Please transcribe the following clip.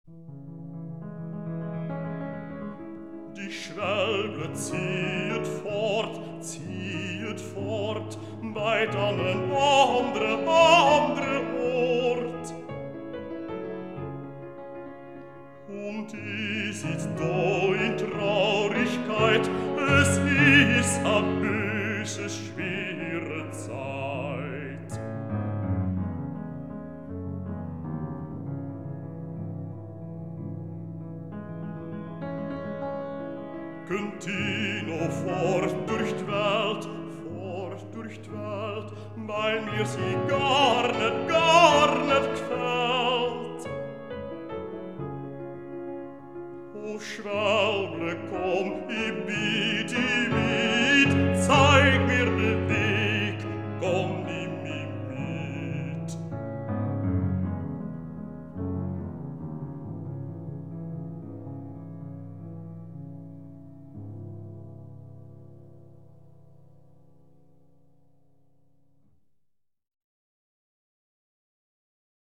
Die Schwälble ziehet fort, weit an ein andere Ort. Und die sieht da in Traurigkeit, es ist a böse, schwere Zeit. Könnt ihr noch fort durch die Welt, weil mir sie gar nicht gefällt. O Schwälble, komm, ich bitte